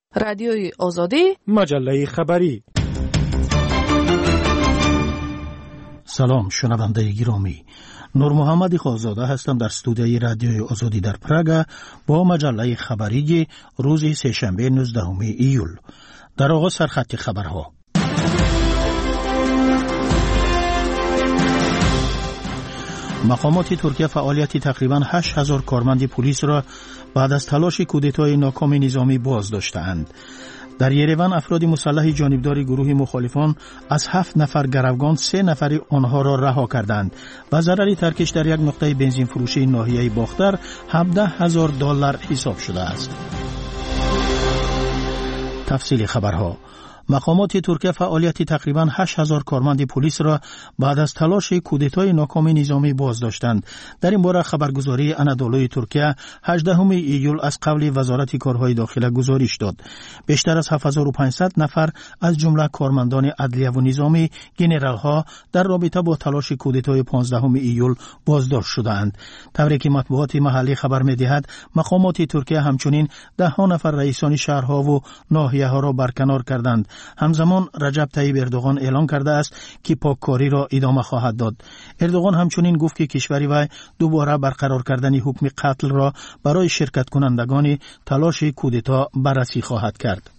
رادیوی آزادی، مجله خبری. سلام شنونده گرامی، نور محمد خازاده هستم در استودیوی رادیوی آزادی در پراگ با مجله خبری روز سه‌شنبه 19 ایول. در آغاز سرخط خبرها. مقامات ترکیه فعالیت تقریباً 8000 کارمند پلیس را بعد از تلاش کودتای ناکام نظامی بازداشتند. در یریوان افراد مسلح جانبدار گروه مخالفان از 7 نفر گروگان 3 نفر آنها را رها کردند و ضرر ترکش در یک نقطه بنزین فروشی ناحیه باختر $17,000 حساب شده است. تفصیل خبرها. مقامات ترکیه فعالیت تقریباً 8000 کارمند پلیس را بعد از تلاش کودتای ناکام نظامی بازداشتند. در این باره خبرگزاری انادولوی ترکیه 18 ایول از قبل وزارت کارهای داخله گزارش داد. بیشتر از 7500 نفر از جمله کارمندان عدلیه و نظامی، گنرال‌ها در رابطه با تلاش کودتای 15 ایول بازداشت شدند. طوری که مطبوعات محلی خبر می‌دهد، مقامات ترکیه همچنین 10 نفر رئیسان شهرها و ناحیه‌ها را برکنار کردند. همزمان رجب طیب اردوغان اعلان کرده است که پاککاری را ادامه خواهد داد. اردوغان همچنین گفت که کشوری وی دوباره برقرار کردن حکم قتل را برای شرکت کنندگان تلاش کودتا بررسی خواهد کرد.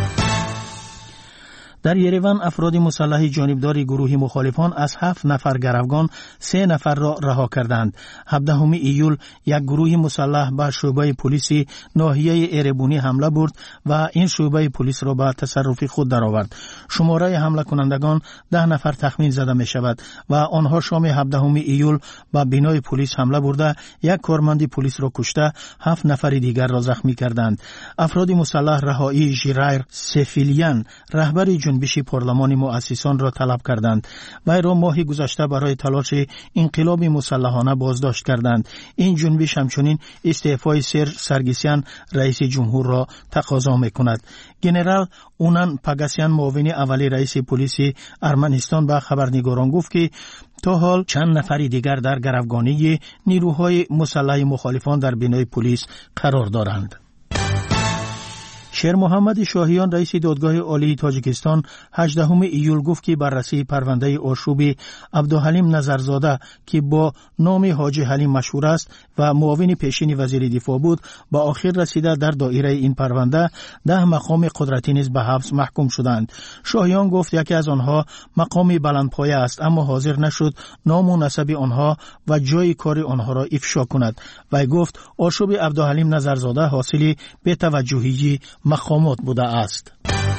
در یریوان افراد مسلح جانبدار گروه مخالفان از 7 نفر گروگان 3 نفر را رها کردند. 17 ایول یک گروه مسلح به شعبه پلیس ناحیه ایربونی حمله برد و این شعبه پلیس را به تصرف خود درآورد. شماره حمله کنندگان 10 نفر تخمین زده می شود و آنها شام 17 ایول به بنای پلیس حمله برده یک کارمند پلیس را کشته 7 نفر دیگر را زخمی کردند. افراد مسلح رهایی ژیرایر سفیلیان رهبر جنبش پارلمان مؤسسان را طلب کردند. وی را ماه گذشته برای تلاش انقلاب مسلحانه بازداشت کردند. این جنبش همچنین استعفای سرژ سرگیسیان رئیس جمهور را تقاضا می‌کند. گنرال اونان پگاسیان معاون اولی رئیس پلیس ارمنستان به خبرنگاران گفت که تا حال چند نفر دیگر در گروگانی نیروهای مسلح مخالفان در بنای پلیس قرار دارند. شیر محمد شاهیان رئیس دادگاه عالی تاجیکستان 18 ایول گفت که بررسی پرونده آشوب عبدالحلیم نظرزاده که با نام حاجی حلیم مشهور است و معاون پیشین وزیر دفاع بود به آخر رسیده. در دایره این پرونده 10 مقام قدرتی نیز به حبس محکوم شدند. شاهیان گفت یکی از آنها مقام بلندپایه است اما حاضر نشد نام و نسب آنها و جای کار آنها را افشا کند. وی گفت آشوب عبدالحلیم نظرزاده حاصل بی‌توجهی مقامات بوده است.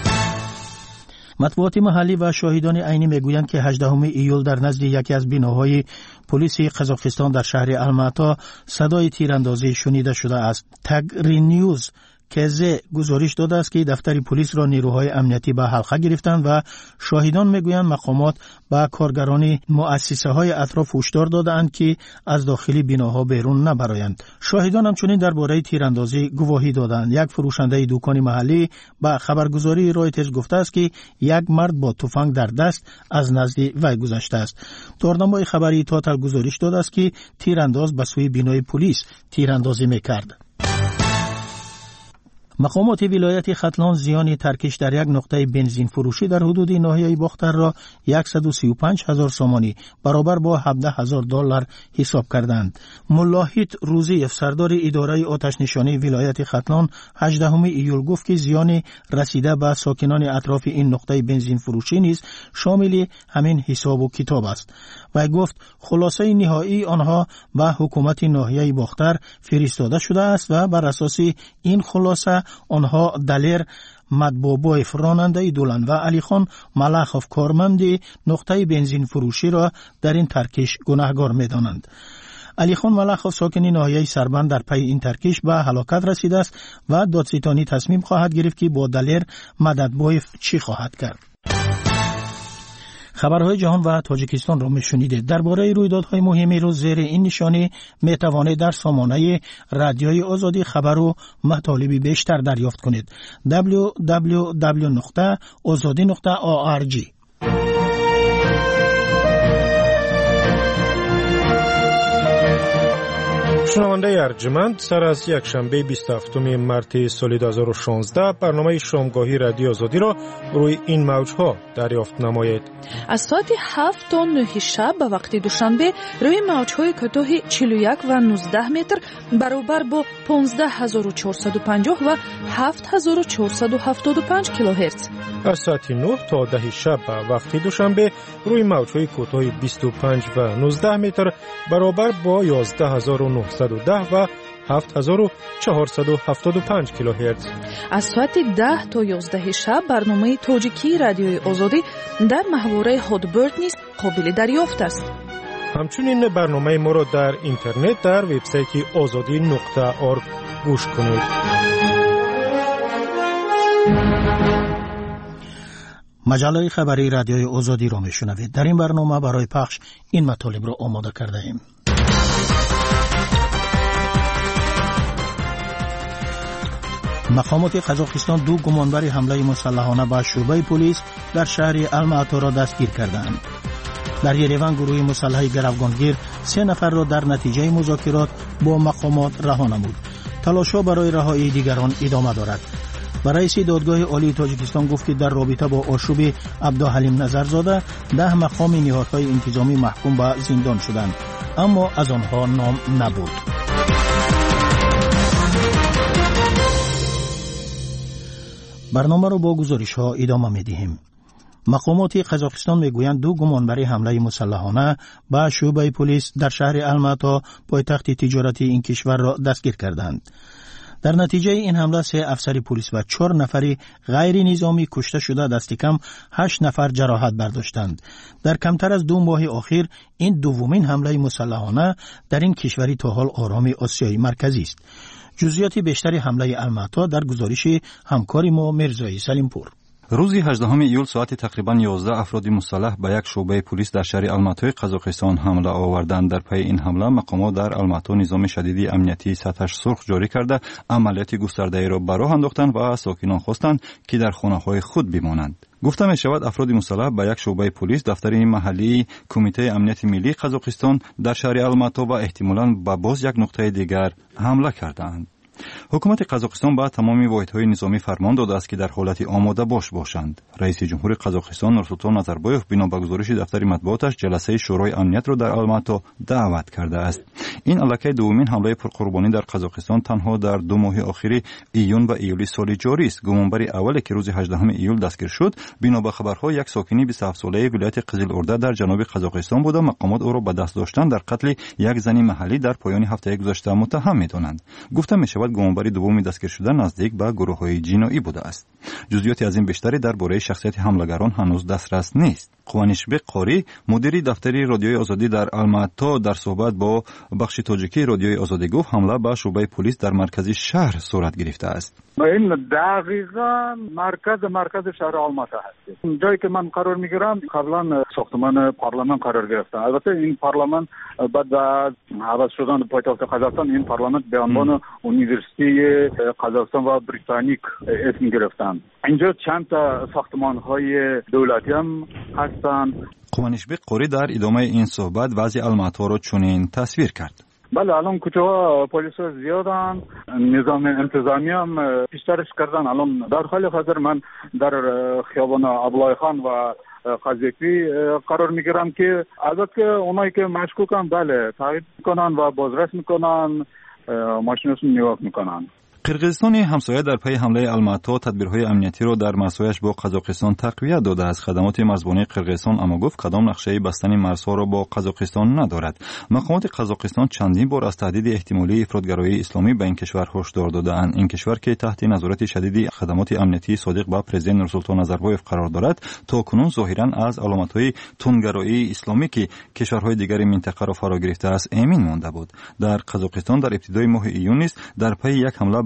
مطبوعات محلی و شاهدان عینی میگویند که 18 ایول در نزد یکی از بناهای پلیس قزاقستان در شهر الماتا صدای تیراندازی شنیده شده است. تگری نیوز که گزارش داده است که دفتر پلیس را نیروهای امنیتی به حلقه گرفتند و شاهدان میگویند مقامات به کارگران مؤسسه های اطراف هشدار دادند که از داخل بناها بیرون نبرایند. شاهدان همچنین درباره تیراندازی گواهی دادند. یک فروشنده دکان محلی به خبرگزاری رایترز گفته است که یک مرد با تفنگ در دست از نزد وی گذشته است. دارنمای خبری تاتل گزارش داده است که تیرانداز به سوی بنای پلیس تیراندازی میکرد. مقامات ولایت ختلان زیان ترکش در یک نقطه بنزین فروشی در حدود ناحیه باختر را 135,000 سومانی برابر با $17,000 حساب کردند. ملاحیت روزی سردار اداره آتش نشانی ولایت ختلان 18 ایول گفت که زیان رسیده به ساکنان اطراف این نقطه بنزین فروشی نیز شامل همین حساب و کتاب است. و گفت خلاصه نهایی آنها به حکومت ناحیه باختر فرستاده شده است و بر اساس این خلاصه آنها دلیر مدبابایف راننده دولن و علی خان ملخوف کارمند نقطه بنزین فروشی را در این ترکش گناهکار می‌دانند. علی خان ملخوف ساکن ناحیه سربند در پی این ترکش به هلاکت رسیده است و دادستانی تصمیم خواهد گرفت که با دلیر مددبایف چی خواهد کرد. خبرهای جهان و تاجیکستان را میشنیدید. درباره رویدادهای مهمی روز زیر این نشانی میتوانید در سامانه رادیوی آزادی خبر و مطالب بیشتر دریافت کنید. www.azadi.org. شنونده ارجمند، سر از یک شنبه 27 مارس سال 2016 برنامه شامگاهی رادیو آزادی را روی این موجها دریافت نمایید. از ساعت 7 تا 9 شب به وقت دوشنبه روی موجهای کوتاه 41 و 19 متر برابر با 15450 و 7475 کیلوهرتز. از ساعت 9 تا 10 شب به وقت دوشنبه روی موجهای کوتاه 25 و 19 متر برابر با 11910 و 7475 کیلوهرتز. از ساعت 10 تا 11 شب برنامه تاجیکی رادیوی آزادی در محوره هادبرد نیز قابل دریافت است. همچنین برنامه ما را در اینترنت در وبسایت azadi.org گوش کنید. مجله خبری رادیوی آزادی را میشنوید. در این برنامه برای پخش این مطالب را آماده کرده ایم. مقامات قزاقستان 2 گمانبر حمله مسلحانه به شعبه پلیس در شهر الماتا را دستگیر کردند. در یریوان گروه مسلح گروگانگیر 3 نفر را در نتیجه مذاکرات با مقامات رها نمود. تلاش‌ها برای رهایی دیگران ادامه دارد. رئیس دادگاه عالی تاجیکستان گفت که در رابطه با آشوب عبدالحلیم نظرزاده 10 مقام نهادهای انتظامی محکوم به زندان شدند، اما از آنها نام نبود. برنامه را با گزارش‌ها ادامه می‌دهیم. مقامات قزاقستان میگویند 2 گمانبر حمله مسلحانه به شعبه پلیس در شهر الماتا پایتخت تجارتی این کشور را دستگیر کردند. در نتیجه این حمله 3 افسر پلیس و 4 نفری غیر نظامی کشته شده، دست کم 8 نفر جراحت برداشتند. در کمتر از 2 ماه اخیر این دومین حمله مسلحانه در این کشوری تا حال آرام آسیای مرکزی است. جزئیات بیشتر حمله الماتا در گزارش همکار ما مرزای سلیمپور. روز 18 ایول ساعت تقریبا 11 افراد مسلح به یک شعبه پلیس در شهر الماتای قزاقستان حمله آوردند. در پی این حمله مقامات در الماتا نظام شدید امنیتی سطحش سرخ جاری کرده عملیات گسترده‌ای را به راه انداختند و ساکنان خواستند که در خانه‌های خود بمانند. گفته می شود افراد مسلح به یک شعبه پلیس دفتر محلی کمیته امنیت ملی قزاقستان در شهر الماتا و احتمالاً به باز یک نقطه دیگر حمله کردند. حکومت قزاقستان با تمامی واحدهای نظامی فرمان داده است که در حالت آماده باشند. رئیس جمهور قزاقستان نورسولطان نظربایف بنا به گزارش دفتر مطبوعاتش جلسه شورای امنیت را در الماتا دعوت کرده است. این الکی دومین حمله پرقربانی در قزاقستان تنها در 2 ماه اخیر ایون و ایولی سال جاری است. گمانبر اولی که روز 18 ایول دستگیر شد بنا به خبرها یک ساکنی 27 ساله ولایت قزل‌ارده در جنوب قزاقستان بود. مقامات او را به دست داشتن در قتل یک زن محلی در پایان هفته گذشته متهم می‌دانند. گفته می‌شود گمانبر دومی دستگیر شده نزدیک به گروه‌های جنایی بوده است. جزئیات از این بیشتری درباره شخصیت حملگران هنوز دسترس نیست. قوانشبک قاری مدیر دفتر رادیوی آزادی در الماتا در صحبت با بخش تاجیکی رادیوی آزادی گفت حمله به شعبه پلیس در مرکز شهر صورت گرفته است. این دقیقاً مرکز شهر الماتا هست. جایی که من قرار میگیرم قبلا ساختمان پارلمان قرار گرفته. البته این پارلمان بعد از عوض شدن پایتخت قزاقستان این پارلمان به عنوان یونیورسیتی قزاقستان و بریتانیک اسم گرفتن. اینجا چند تا ساختمان‌های دولتی هم هستند. قوانشبک قاری در ادامه این صحبت وضع الماتا را چنین تصویر کرد. بله الان کوچه‌ها پلیس زیادن، نظام انتظامی هم بیشترش کردن. الان در حال حاضر من در خیابان ابلای خان و قزاقی قرار میگیرم که البته اونایی که مشکوکن بله تعقیب میکنن و بازرس میکنن، ماشینشون نگاه میکنن. قرقیزستان همسایه در پی حمله الماتا تدبیرهای امنیتی را در مرزهایش با قزاقستان تقویت داده است. خدمات مرزبانی قرقیزستان اما گفت کدام نقشه بستن مرزها را با قزاقستان ندارد. مقامات قزاقستان چندین بار از تهدید احتمالی افراطگرایی اسلامی به این کشور هشدار داده‌اند. این کشور که تحت نظارت شدید خدمات امنیتی صادق با پرزیدنت نورسولطان نظربایف قرار دارد تاکنون ظاهراً از علامت‌های تندگرایی اسلامی که کشورهای دیگر منطقه را فرا گرفته است امین مانده بود. در قزاقستان در ابتدای ماه ایون در پی یک حمله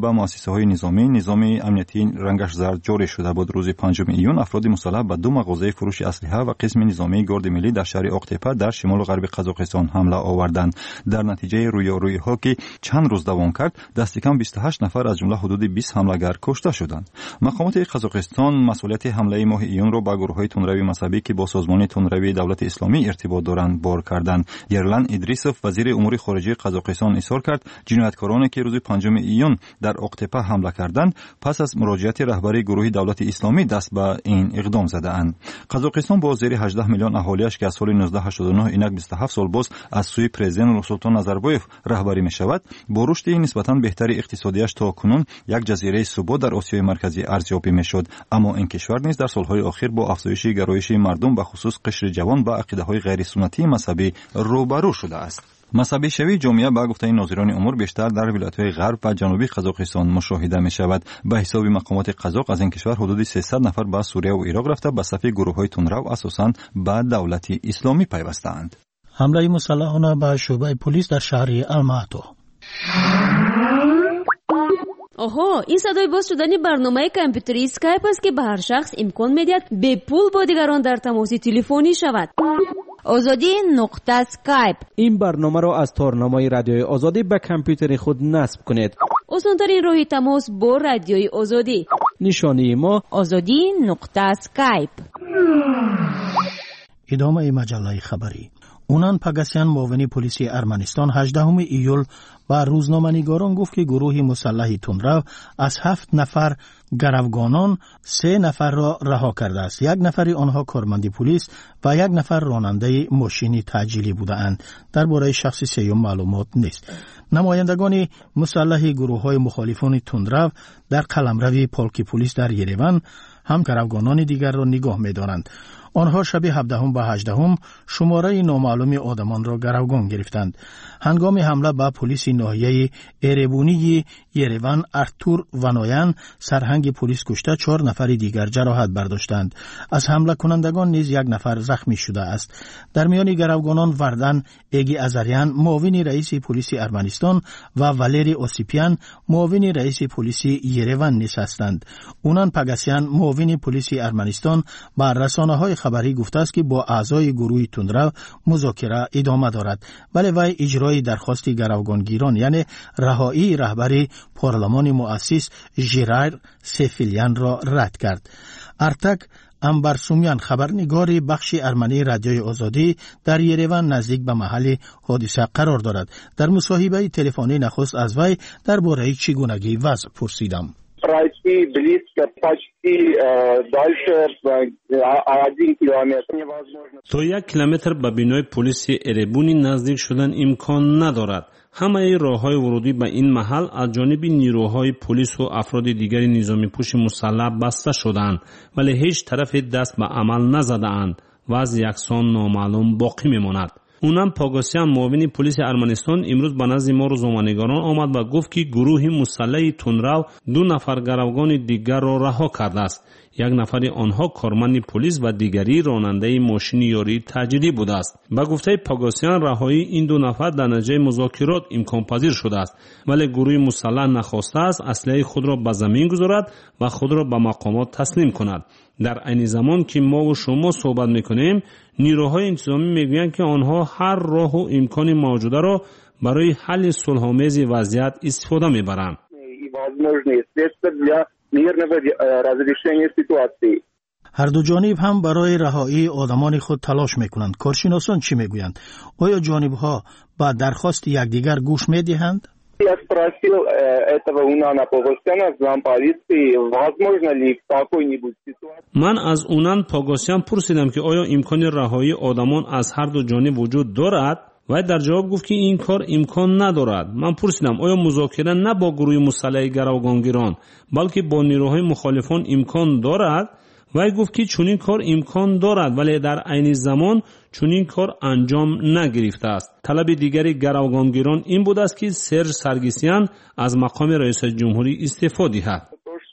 به مؤسسه‌های نظامی نظام امنیتی رنگش زرد جاری شده بود. روز 5 ایون افراد مسلح به 2 مغازه فروش اسلحه و قسم نظامی گارد ملی در شهر اقتپه در شمال و غرب قزاقستان حمله آوردند. در نتیجه رویارویی‌ها که چند روز دوام کرد، دست کم 28 نفر از جمله حدود 20 حمله‌گر کشته شدند. مقامات قزاقستان مسئولیت حمله ماه ایون را به گروه‌های تندروی مذهبی که با سازمان تندروی دولت اسلامی ارتباط دارند بار کردند. یرلن ادریسوف وزیر امور خارجه قزاقستان اظهار کرد جنایتکارانی که روز 5 ایون در اقتپه حمله کردند پس از مراجعت رهبری گروه دولت اسلامی دست به این اقدام زده‌اند. قزاقستان با زیر 18 میلیون اهالیش که از سال 1989 اینک 27 سال باز از سوی پرزیدنت نورسولطان نظربایف رهبری می‌شود، با رشد نسبتاً بهتر اقتصادیش تا کنون یک جزیره ثبات در آسیای مرکزی ارزیابی می‌شد. اما این کشور نیز در سال‌های اخیر با افزایش گرایش مردم به خصوص قشر جوان به عقیده‌های غیر سنتی مذهبی روبرو شده است. مذهبی شوی جامعه به گفته ناظران امور بیشتر در ولایت‌های غرب و جنوبی قزاقستان مشاهده می‌شود. به حساب مقامات قزاق از این کشور حدود 300 نفر به سوریه و عراق رفته به صف گروه‌های تندرو اساساً به دولت اسلامی پیوسته‌اند. حمله مسلحانه به شعبه پلیس در شهر الماتو. آها، این صدای باز شدن برنامه کامپیوتری اسکایپ است که به هر شخص امکان می‌دهد به پول با دیگران در تماس تلفنی شود. آزادی نقطه اسکایپ. این برنامه را از تارنمای رادیوی آزادی به کامپیوتر خود نصب کنید. آسان‌ترین راه تماس با رادیوی آزادی. نشانی ما آزادی نقطه اسکایپ. ادامه مجله خبری. اونان پگاسیان معاون پلیس ارمنستان 18 ایول با روزنامه‌نگاران گفت که گروه مسلح تندرو از 7 نفر گروگانان 3 نفر را رها کرده است. 1 نفر آنها کارمند پلیس و 1 نفر راننده ماشین تعجیلی بودند. درباره شخص سوم معلومات نیست. نمایندگان مسلح گروه‌های مخالفان تندرو در قلمرو پالک پلیس در یریوان هم گروگانان دیگر را نگاه می‌دارند. آنها شب 17 و 18 شماره نامعلوم آدمان را گروگان گرفتند. هنگام حمله به پلیس ناحیه ایربونی یریوان ارتور ونایان سرهنگ پلیس کشته 4 نفر دیگر جراحت برداشتند. از حمله کنندگان نیز 1 نفر زخمی شده است. در میان گروگانان وردن ایگی ازریان معاون رئیس پلیس ارمنستان و والری اوسیپیان معاون رئیس پلیس یریوان نیز هستند. اونان پگاسیان معاون پلیس ارمنستان با رسانه‌های خبری گفته است که با اعضای گروه تندرو مذاکره ادامه دارد، ولی وی اجرای درخواست گروگانگیران یعنی رهایی رهبری پارلمان مؤسس ژیرار سفیلیان را رد کرد. ارتک امبرسومیان خبرنگار بخش ارمنی رادیوی آزادی در یریوان نزدیک به محل حادثه قرار دارد. در مصاحبه تلفنی نخست از وی درباره چگونگی وضع پرسیدم. Пройти близко, почти дальше 1 километр невозможно. تا 1 کیلومتر به بینای پلیس ایربونی نزدیک شدن امکان ندارد. همه راه‌های ورودی به این محل از جانب نیروهای پلیس و افراد دیگر نظامی پوش مسلح بسته شدند، ولی هیچ طرف دست به عمل نزده‌اند و از یکسان نامعلوم باقی می‌ماند. اونم پاگاسیان معاون پلیس ارمنستان امروز به نزد ما روزنامه‌نگاران آمد و گفت که گروه مسلح تندرو 2 نفر گروگان دیگر را رها کرده است. 1 نفر آنها کارمند پلیس و دیگری راننده ماشین یاری تعجیلی بوده است. با گفته پاگاسیان رهایی این 2 نفر در نتیجه مذاکرات امکان پذیر شده است، ولی گروه مسلح نخواسته است اسلحه خود را به زمین گذارد و خود را به مقامات تسلیم کند. در عین زمان که ما و شما صحبت میکنیم، نیروهای انتظامی میگویند که آنها هر راه و امکان موجوده را برای حل صلح‌آمیز وضعیت استفاده میبرند. هر دو جانب هم برای رهایی آدمان خود تلاش میکنند. کارشناسان چی میگویند؟ آیا جانبها با درخواست یکدیگر گوش میدهند؟ Я спросил этого Унана Погосяна, замполиции, возможно ли в какой-нибудь ситуации. من از اونان پاگاسیان پرسیدم که آیا امکان رهایی آدمان از هر دو جانب وجود دارد؟ و در جواب گفت که این کار امکان ندارد. من پرسیدم آیا مذاکره نه با گروه مسلح گروگانگیران بلکه با نیروهای مخالفان امکان دارد؟ و گفت که چنین کار امکان دارد، ولی در عین زمان چنین کار انجام نگرفته است. طلب دیگری گروگانگیران این بود است که سرژ سرگیسیان از مقام رئیس جمهوری استعفا دهد.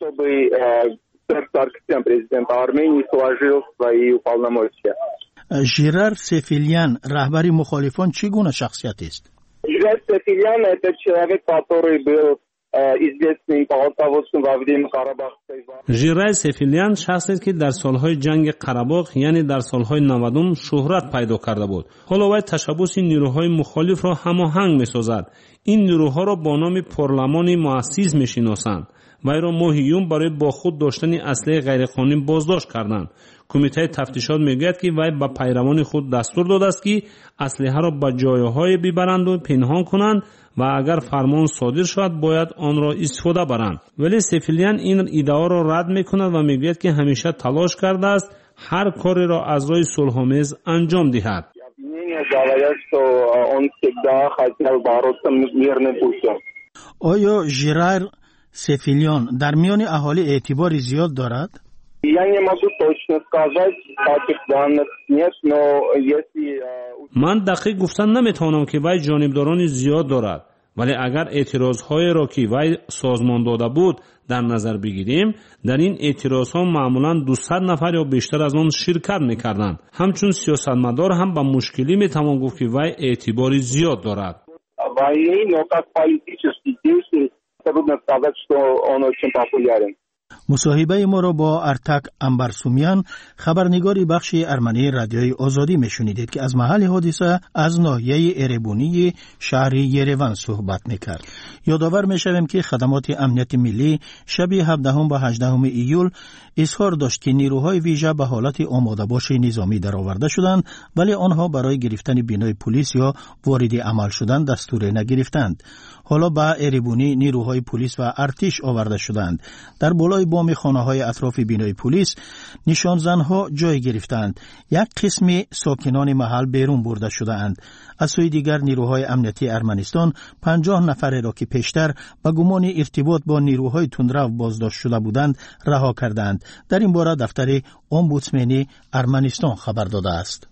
ژیرار سفیلیان رهبری مخالفان چگونه شخصیت است؟ ژیرار سفیلیان это человек, который был известным по руководству во время Карабахской войны. ژیرای سفیلیان شخصی است که در سالهای جنگ قره‌باغ یعنی در سالهای 90 شهرت پیدا کرده بود. حالا وی تشبث نیروهای مخالف را هماهنگ می‌سازد. این نیروها را با نام پارلمان مؤسس می‌شناسند. وی را ماه یون برای با خود داشتن اسلحه غیرقانونی بازداشت کردند. کمیته تفتیشات میگوید که وی به پیروان خود دستور داده است که اسلحه را به جایهای ببرند و پنهان کنند و اگر فرمان صادر شود باید آن را استفاده برند. ولی سفیلیان این ایده را رد میکند و میگوید که همیشه تلاش کرده است هر کاری را از راه صلح‌آمیز انجام دهد. آیا ژیرای سفیلیان در میان اهالی اعتباری زیاد دارد؟ من دقیق گفتن نمیتوانم که وی جانبداران زیاد دارد، ولی اگر اعتراضهای را که وی سازمان داده بود در نظر بگیریم، در این اعتراضها معمولا 200 نفر یا بیشتر از آن شرکت میکردند. همچون سیاستمدار هم به مشکلی میتوان گفت که وی اعتباری زیاد دارد. مصاحبه ما را با ارتک انبرسومیان خبرنگاری بخش ارمنی رادیوی آزادی میشنیدید که از محل حادثه از ناحیه اربونی شهر یریوان صحبت میکرد. یادآور میشویم که خدمات امنیت ملی شب 17 و 18 ایول اظهار داشت که نیروهای ویژه به حالت آماده باش نظامی درآورده شدند، ولی آنها برای گرفتن بینای پلیس یا وارد عمل شدن دستور نگرفتند. حالا به اربونی نیروهای پلیس و ارتش آورده شدند. در بالای بام خانه‌های اطراف بینای پلیس نشانزنها جای گرفتند. یک قسم ساکنان محل بیرون برده شدند. از سوی دیگر نیروهای امنیتی ارمنستان 50 نفر را که پیشتر به گمان ارتباط با نیروهای تندرو بازداشت شده بودند رها کردند. در این باره دفتر امبودسمنی ارمنستان خبر داده است.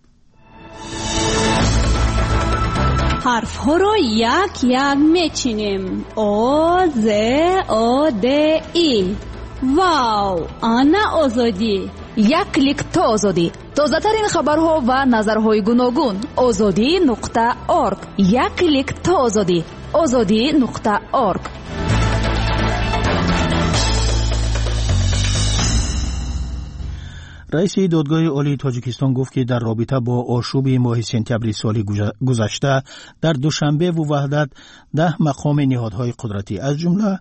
حرف ها رو یک یک میچینیم. او ز او د ای. واو، آنا آزادی. یک کلیک تا آزادی. تازه ترین خبرها و نظرهای گوناگون. azadi.org. یک کلیک تا آزادی. azadi.org. رئیس دادگاه عالی تاجیکستان گفت که در رابطه با آشوب ماه سپتامبر سال گذشته در دوشنبه و وحدت 10 مقام نهادهای قدرتی از جمله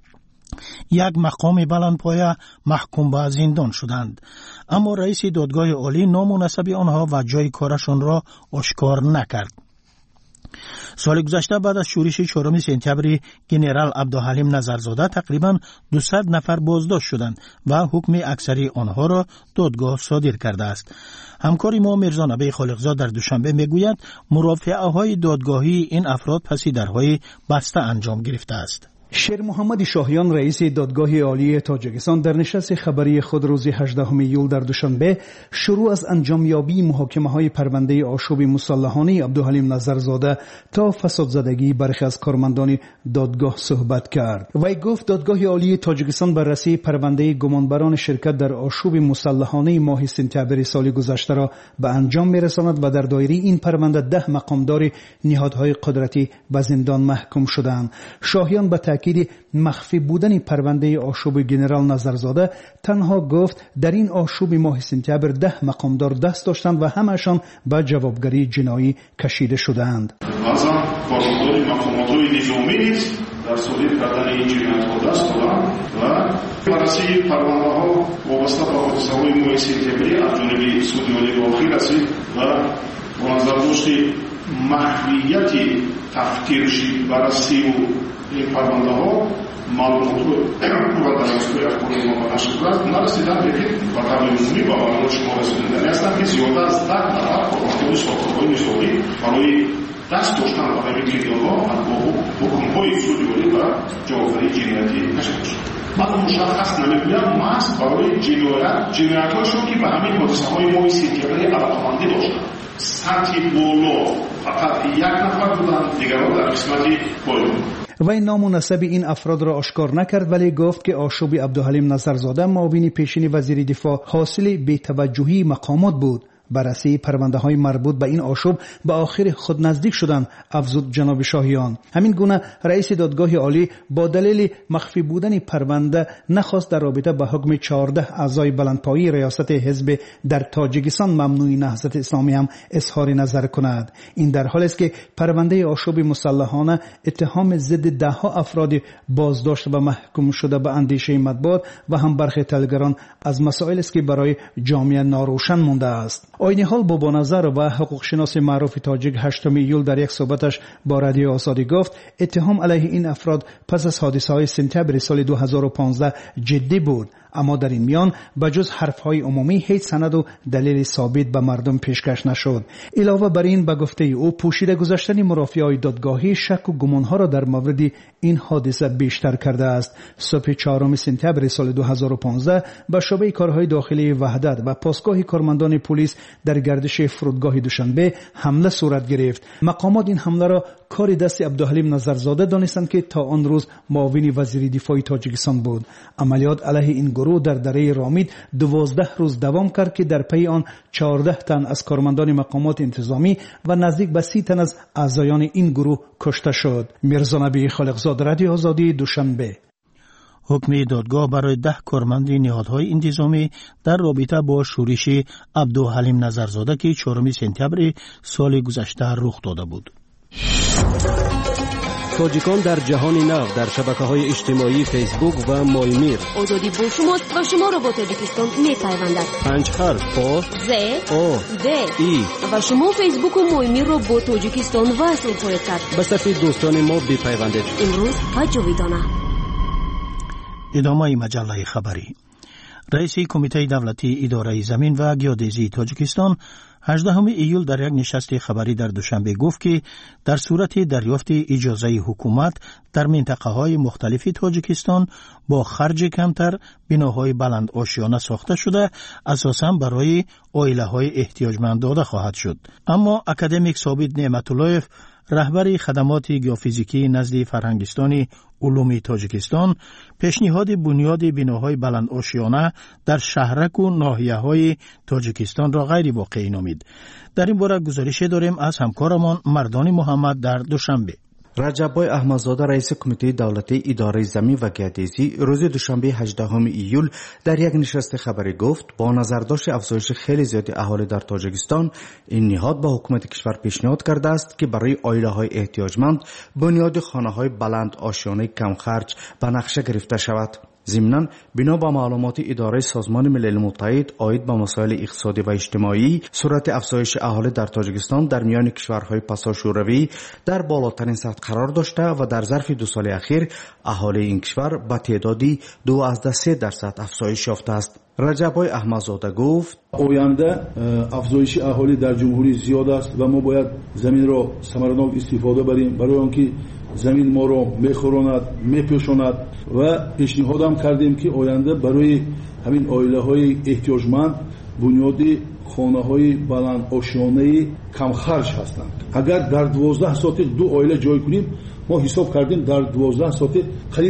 یک مقام بلندپایه محکوم به زندان شدند، اما رئیس دادگاه عالی نام و نسب آنها و جای کارشان را آشکار نکرد. سال گذشته بعد از شورش 4 سپتامبر گنرال عبدالحلیم نظرزاده تقریبا 200 نفر بازداشت شدند و حکم اکثری آنها را دادگاه صادر کرده است. همکار ما میرزا نبی خالقزاد در دوشنبه میگوید مرافعه‌های دادگاهی این افراد پس درهای بسته انجام گرفته است. شیر محمد شاهیان رئیس دادگاه عالی تاجیکستان در نشست خبری خود روز 18 ایول در دوشنبه شروع از انجامیابی محاکمه‌های پرونده آشوب مسلحانه عبدالحلیم نظرزاده تا فسادزدگی برخی از کارمندان دادگاه صحبت کرد. وی گفت دادگاه عالی تاجیکستان بررسی پرونده گمانبران شرکت در آشوب مسلحانه ماه سپتامبر سال گذشته را به انجام می‌رساند و در دایره این پرونده 10 مقامدار نهادهای قدرتی به زندان محکوم شدند. شاهیان به تاکید مخفی بودن پرونده آشوب گنرال نظرزاده تنها گفت در این آشوب ماه سپتامبر 10 مقامدار دست داشتند و همشان به جوابگری جنایی کشیده شدند. بازم کارمندان مقامات‌های نظامی نیز در صادر کردن این جنایت‌ها دست دادند و بررسی پرونده‌ها وابسته به حادثه‌های ماه سپتامبر از جانب سود عالی داخل رسید و با نظر داشت محویت تفتیشی بررسی و این پرونده ها معلومات و درستوی اخباری ما نشر کرد نرسیدن به که با قبل عمومی با معلومات شما رسیدن هستند که زیاده از 10 نفر کارمندان ساختمان نظامی برای دست داشتن برای میدیاها با حکم‌های سودی و جوابگری جنایتی کشیده شد. من مشخص نمیگویم محض برای جنایت‌هاشون که به همین حادثه‌های ماه سپتامبر علاقه‌مندی داشتند. سطح بالا فقط یک نفر بودند، دیگران در قسمت پایین. وی نام و نسب این افراد را آشکار نکرد، ولی گفت که آشوب عبدالحلیم نظرزاده معاون پیشین وزیر دفاع حاصل بی‌توجهی مقامات بود بررسی پرونده های مربوط به این آشوب به آخر خود نزدیک شدند، افزود جناب شاهیان. همین گونه رئیس دادگاه عالی با دلیل مخفی بودن پرونده نخواست در رابطه با حکم 14 اعضای بلندپایه ریاست حزب در تاجیکستان ممنوع نهضت اسلامی هم اظهار نظر کند. این در حالی است که پرونده آشوب مسلحانه اتهام ضد دهها افراد بازداشت و محکوم شده به اندیشه مطبوعات و هم برخی تحلیلگران از مسائلی است که برای جامعه ناروشن مانده است. عین حال بابا نظر و حقوق شناس معروف تاجیک 8 ایول در یک صحبتش با رادیو آزادی گفت اتهام علیه این افراد پس از حادثه‌های سپتامبر سال 2015 جدی بود، اما در این میان بجز حرفهای عمومی هیچ سند و دلیل ثابت به مردم پیشکش نشد. علاوه بر این به گفته او پوشیده گذاشتن مرافعای دادگاهی شک و گمانها را در مورد این حادثه بیشتر کرده است. صبح 4 سپتامبر سال 2015 به شعبه کارهای داخلی وحدت و پاسگاه کارمندان پلیس در گردش فرودگاه دوشنبه حمله صورت گرفت. مقامات این حمله را کار دست عبدالحلیم نظرزاده دانستند که تا آن روز معاون وزیر دفاع تاجیکستان بود. عملیات علیه این گروه در دره رامید 12 روز دوام کرد که در پی آن 14 تن از کارمندان مقامات انتظامی و نزدیک به 30 تن از اعضایان این گروه کشته شد. میرزا نبی خالقزاد، رادیو آزادی، دوشنبه. حکم دادگاه برای 10 کارمند نهادهای انتظامی در رابطه با شورش عبدالحلیم نظرزاده که 4 سپتامبر سال گذشته رخ داده بود. تاجیکان در جهان نو در شبکه‌های اجتماعی فیسبوک و مایمیر. آزادی با شماست و شما را با تاجیکستان می‌پیوندد. 5 حرف آ ز آ د ای و شما فیسبوک و مایمیر را با تاجیکستان وصل خواهید کرد. به صفحه دوستان ما بپیوندید. امروز و جاویدانه. ادامه مجله خبری. رئیس کمیته دولتی اداره زمین و گیودزی تاجیکستان 18 ایول در یک نشست خبری در دوشنبه گفت که در صورت دریافت اجازه حکومت در منطقه های مختلف تاجیکستان با خرج کمتر بناهای بلند آشیانه ساخته شده اساساً برای عائله های احتیاجمند داده خواهد شد. اما اکادمیک ثابت نعمت‌اللهیف، رهبر خدمات گیوفیزیکی نزد فرهنگستان علوم تاجیکستان، پیشنهاد بنیاد بناهای بلند آشیانه در شهرک و ناحیه‌های تاجیکستان را غیر واقعی نامید. در این باره گزارش داریم از همکارمان مردان محمد در دوشنبه. رجبای احمدزاده رئیس کمیته دولتی اداره زمین و گیودزی روز دوشنبه 18 ایول در یک نشست خبری گفت با نظرداشت افزایش خیلی زیاد اهالی در تاجیکستان این نهاد با حکومت کشور پیشنهاد کرده است که برای عائله‌های احتیاجمند بنیاد خانه‌های بلند آشیانه کم خرج به نقشه گرفته شود. ضمناً بنا به معلومات اداره سازمان ملل متحد عاید به مسائل اقتصادی و اجتماعی، سرعت افزایش اهالی در تاجیکستان در میان کشورهای پساشوروی در بالاترین سطح قرار داشته و در ظرف 2 سال اخیر اهالی این کشور به تعدادی 2.3% افزایش یافته است. رجبای احمدزاده گفت آینده افزایش اهالی در جمهوری زیاد است و ما باید زمین را ثمرناک استفاده بریم برای آنکه زمین ما را میخوراند، میپوشاند و پیشنهادم کردیم که آینده برای همین عائله‌های احتیاجمند بنیادی خانه‌های بلند آشیانه کم خرج هستند. اگر در 12 ساعت 2 عائله جای کنیم، ما حساب کردیم در 12 ساعت قریب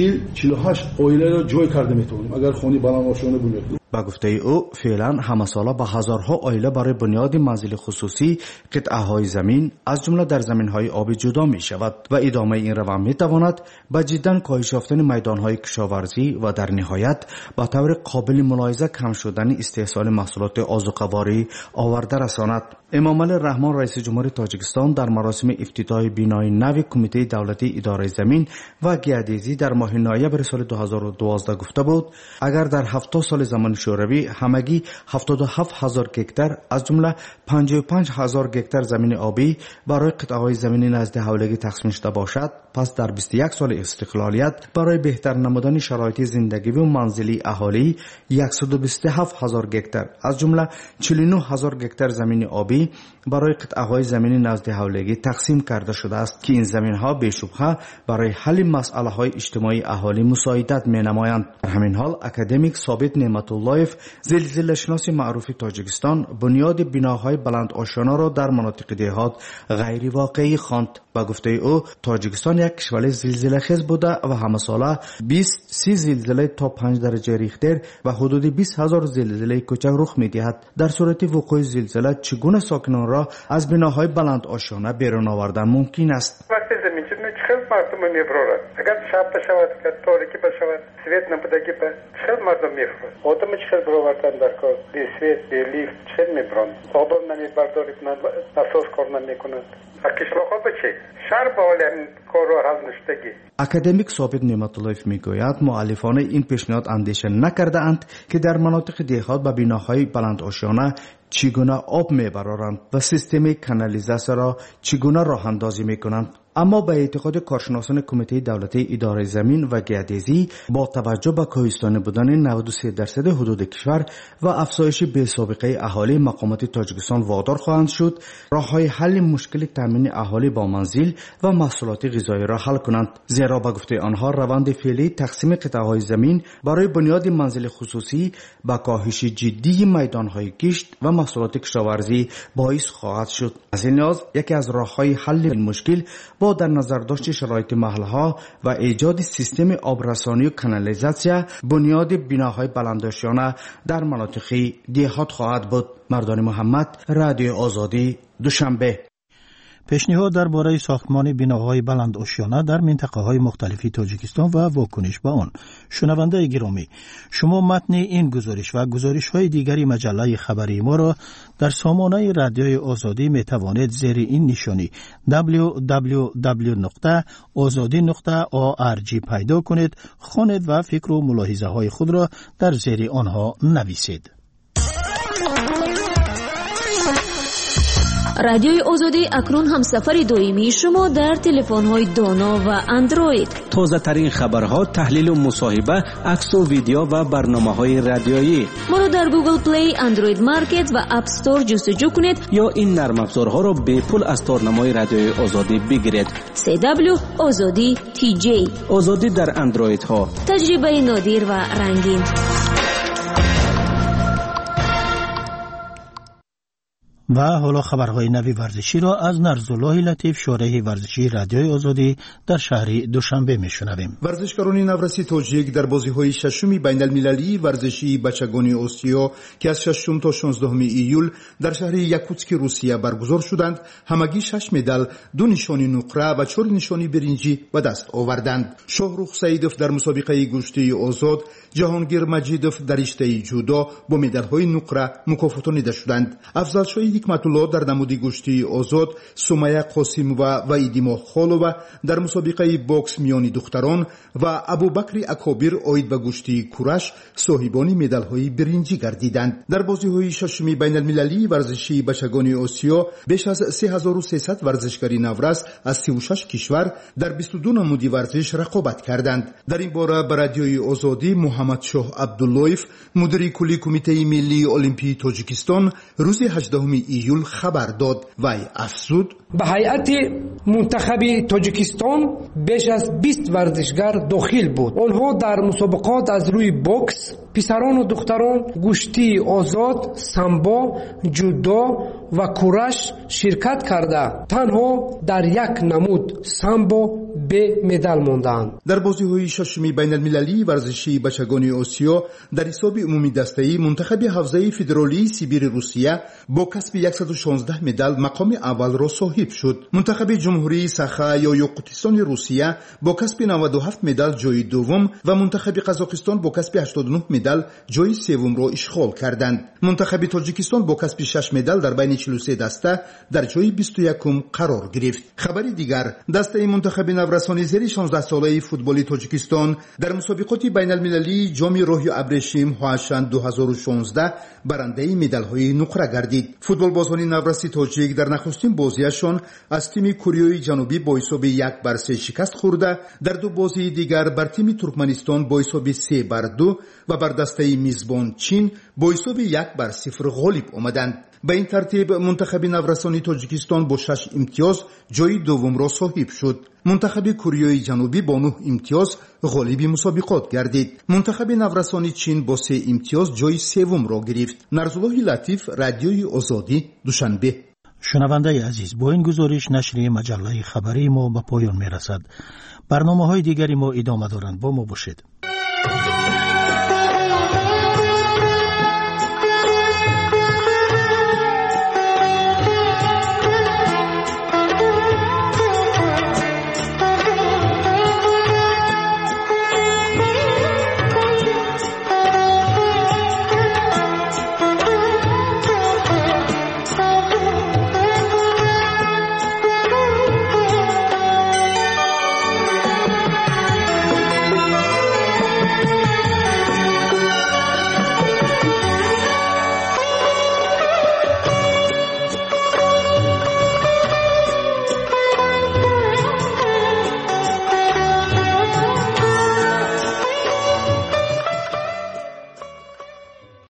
40-48 عائله را جای کرده میتونیم اگر خانه بلند آشیانه بنیاد کنیم. با گفته او فعلا همه ساله به هزارها عائله برای بنیاد منزل خصوصی قطعه‌های زمین از جمله در زمین‌های آبی جدا می شود و ادامه این روند می تواند به جداً کاهش یافتن میدان‌های کشاورزی و در نهایت به طور قابل ملاحظه کم شدن استحصال محصولات آذوقه‌واری آورده رساند. امام علی رحمان رئیس جمهوری تاجیکستان در مراسم افتتاح بنای نو کمیته دولتی اداره زمین و گیودزی در ماه نوامبر سال 2012 گفته بود اگر در 70 سال زمان شوروی همگی 77,000 گکتار از جمله 55,000 گکتار زمین آبی برای قطعه‌های زمین نزد حولگی تقسیم شده باشد، پس در 21 سال استقلالیت برای بهتر نمودن شرایط زندگی و منزلی اهالی 127,000 گکتار از جمله 49,000 گکتار زمین آبی برای قطعه‌های زمین نزد حولگی تقسیم کرده شده است که این زمین‌ها بی‌شبهه برای حل مسائل‌های اجتماعی اهالی مساعدت می‌نمایند. در همین حال اکادمیک ثابت نعمت‌الله عبداللایف زلزله‌شناس معروف تاجیکستان بنیاد بناهای بلند آشیانه را در مناطق دهات غیر واقعی خواند. با گفته او تاجیکستان یک کشور زلزله خیز بوده و همه ساله 20-30 زلزله تا 5 درجه ریختر و حدود 20,000 زلزله کوچک رخ می‌دهد. در صورت وقوع زلزله چگونه ساکنان را از بناهای بلند آشیانه بیرون آوردن ممکن است؟ وقتی زمین چه مردم میبرند اگر شب بشود که تاریکی بشود سویت نبودگی به چه مردم میبرند آدم چه برآوردن در کار بی سویت بی لیفت چه میبرند آدم نمیبرداری کنند اساس کار نمیکنند کشورها بچه شهر با حال این کار را حل نشدگی. اکادمیک ثابت نعمت‌اللهیف میگوید مؤلفان این پیشنهاد اندیشه نکرده اند که در مناطق دهات و بناهای بلند آشیانه چگونه آب میبرارند و سیستم کانالیزاسیون را چگونه راه اندازی میکنند. اما به اعتقاد کارشناسان کمیته دولتی اداره زمین و گردیزی با توجه به کوهستانی بودن 93% حدود کشور و افزایش بی‌سابقه اهالی مقامات تاجیکستان وادار خواهند شد راه‌های حل مشکل تامین اهالی با منزل و محصولات غذایی را حل کنند، زیرا به گفته آنها روند فعلی تقسیم قطعه‌های زمین برای بنیاد منزل خصوصی با کاهش جدی میدان‌های کشت و محصولات کشاورزی باعث خواهد شد. از این لحاظ یکی از راه‌های حل این مشکل با در نظر داشت شرایط محلها و ایجاد سیستم آبرسانی و کانالیزاسیون بنیاد بناهای بلندآشیانه در مناطق دهات خواهد بود. مردان محمد، رادیو آزادی، دوشنبه. پیشنهاد درباره ساختمان بناهای بلند آشیانه در منطقه‌های مختلفی تاجیکستان و واکنش به آن. شنونده گرامی، شما متن این گزارش و گزارش‌های دیگری مجله خبری ما را در سامانه رادیوی آزادی می توانید زیر این نشانی www.azadi.org پیدا کنید، خوانید و فکر و ملاحظه های خود را در زیر آنها نویسید. رادیوی آزادی اکنون همسفر دائمی شما در تلفن‌های دانا و اندروید. تازه ترین خبرها، تحلیل و مصاحبه، عکس و ویدیو و برنامه‌های رادیویی. ما را در گوگل پلی، اندروید مارکت و اپ استور جستجو کنید یا این نرم افزارها را به پول از تارنمای رادیوی آزادی بگیرید. CW آزادی TJ. آزادی در اندروید ها. تجربه نادر و رنگین. و حالا خبرهای نوی ورزشی را از نرزالله لطیف، شارح ورزشی رادیوی آزادی در شهر دوشنبه میشنویم. ورزشکاران نورسی تاجیک در بازی‌های ششم بین المللی ورزشی بچگان آسیا که از 6 تا 16 ایول در شهر یاکوتسک روسیه برگزار شدند، همگی 6 مدال، 2 نشانی نقره و 4 نشانی برنجی به دست آوردند. شاهرخ سعیدوف در مسابقه گشتی آزاد، جهانگیر مجیدوف در رشته جودو با مدال‌های نقره مکافاتانیده شدند. افضل حکمت‌الله در نمود گشتی آزاد، سمیه قاسمووا و ایدیما خالووا در مسابقه باکس میان دختران و ابوبکر اکابر آید به گشتی کورش صاحبان مدال‌های برنجی گردیدند. در بازی‌های ششم بین المللی ورزشی بچگان آسیا بیش از 3300 ورزشکار نورس از 36 کشور در 22 نمودی ورزش رقابت کردند. در این باره به رادیوی آزادی محمد شاه عبداللهیف، مدیر کلی کمیته ملی المپی تاجیکستان، روز 18 ایول خبر داد. وی افزود: به هیئت منتخب تاجیکستان بیش از 20 ورزشگر داخل بود. آنها در مسابقات از روی باکس، پسران و دختران، گشتی آزاد، سامبو، جودو و کورش شرکت کرده. تنها در یک نمود سامبو به مدال ماندند. در بازی‌های ششم بین المللی ورزشی بچگان آسیا در حساب عمومی دسته‌ای منتخب حوزه فدرالی سیبیر روسیه با کسب 116 مدال مقام اول را صاحب شد. منتخب جمهوری ساخا یا یاقوتستان روسیه با کسب 97 مدال جای دوم و منتخب قزاقستان با کسب 89 مدال جای سوم را اشغال کردند. منتخب تاجیکستان با کسب 6 مدال در بین 43 دسته در جای 21 قرار گرفت. خبری دیگر، دسته منتخب نورسان زیر 16 ساله فوتبال تاجیکستان در مسابقات بین المللی جام روحی ابریشم هواشند 2016 برنده مدال‌های نقره گردید. فوتبال بازان نورسی تاجیک در نخستین بازیشان از تیم کره جنوبی با حساب 1-3 شکست خورده، در دو بازی دیگر بر تیم ترکمنستان با حساب 3-2 و بر دسته میزبان چین با حساب 1-0 غالب آمدند. به این ترتیب منتخب نورسانی تاجیکستان با 6 امتیاز جای دوم را صاحب شد. منتخب کره جنوبی با 9 امتیاز غالب مسابقات گردید. منتخب نورسانی چین با 3 امتیاز جای سوم را گرفت. نرزالله لطیف، رادیوی آزادی، دوشنبه. شنونده عزیز، با این گزارش نشریه مجله خبری ما به پایان می رسد. برنامه های دیگری ما ادامه دارند. با ما باشید.